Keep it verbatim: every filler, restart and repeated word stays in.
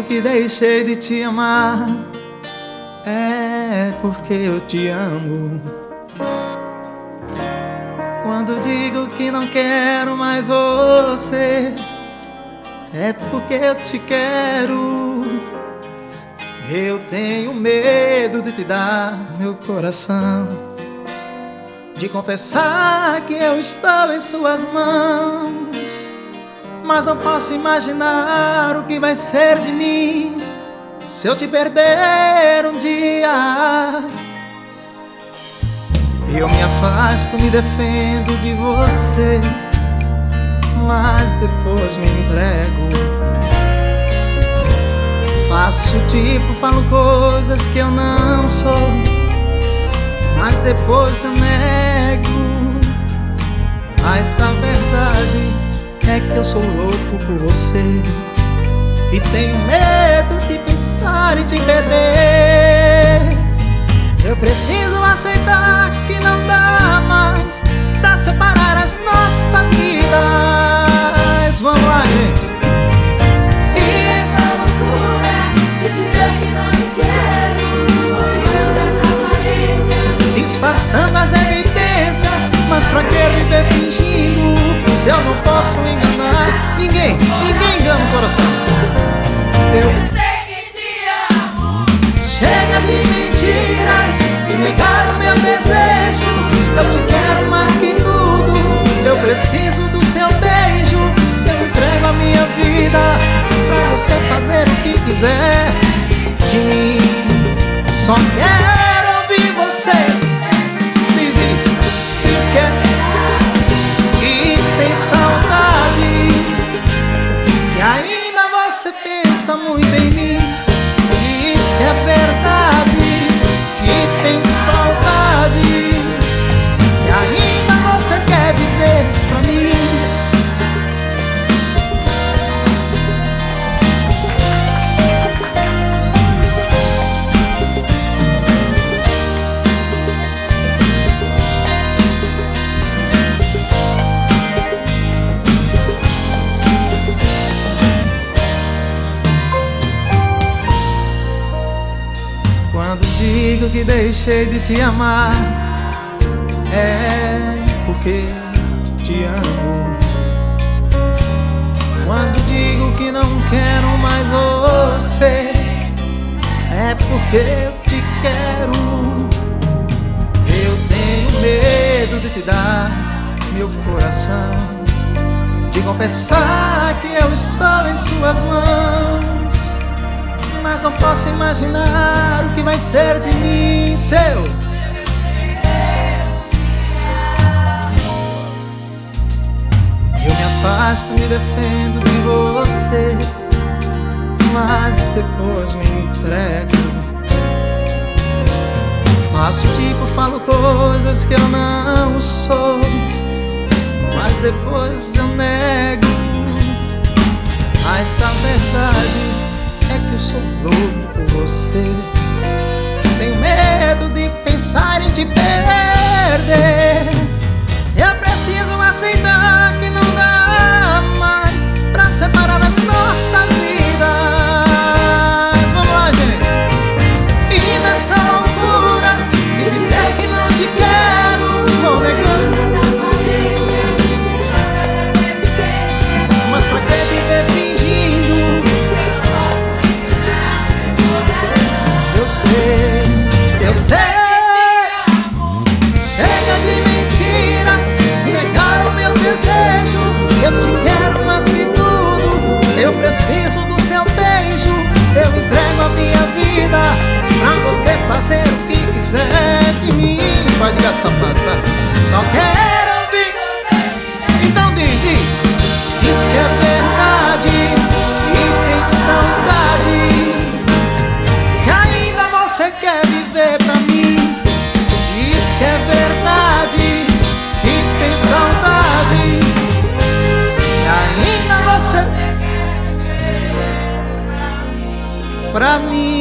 que deixei de te amar, é porque eu te amo. Quando digo que não quero mais você, é porque eu te quero. Eu tenho medo de te dar meu coração, de confessar que eu estou em suas mãos, mas não posso imaginar o que vai ser de mim se eu te perder um dia. Eu me afasto, me defendo de você, mas depois me entrego. Faço tipo, falo coisas que eu não sou, mas depois eu nego. Mas a verdade é que eu sou louco por você e tenho medo de pensar em te perder. Eu preciso aceitar que não dá mais pra separar as nossas vidas. Vamos lá, gente. E essa loucura de dizer que não te quero, olhando as aparências, disfarçando as evidências, mas pra que viver fingindo se eu não posso enganar ninguém? Ninguém engana o coração. Eu sei que te amo. Chega de mentiras, de negar o meu desejo. Eu te quero mais que tudo, eu preciso do seu beijo. Eu entrego a minha vida pra você fazer o que quiser de mim. Só quero ouvir você. Diz, diz, diz que é, que tem saudade, que ainda você pensa muito em mim. Diz que é verdade, que tem saudade, e ainda você quer viver pra mim. Quando digo que deixei de te amar, é porque te amo. Quando digo que não quero mais você, é porque eu te quero. Eu tenho medo de te dar meu coração, de confessar que eu estou em suas mãos, mas não posso imaginar o que vai ser de mim se eu Eu me afasto, me defendo de você, mas depois me entrego. Faço tipo, falo coisas que eu não sou, mas depois eu nego. Mas a verdade é que eu sou louco por você, tenho medo de pensar em te perder. Eu preciso aceitar que não dá mais pra separar as nossas vidas. Vamos lá, gente. E nessa loucura de dizer que não te quero, vou negando. Mas pra que viver fingindo? Eu sei, eu sei. Chega de mentiras, de negar o meu desejo. Eu te quero mais que tudo, eu preciso do seu beijo. Eu entrego a minha vida pra você fazer o que quiser de mim. Vai de gato sapato, tá? Só quero ouvir. Então diz, diz, diz que é verdade e tem saudade, que ainda você quer viver pra mim. Diz que é verdade, que tem saudade, e ainda você pra mim.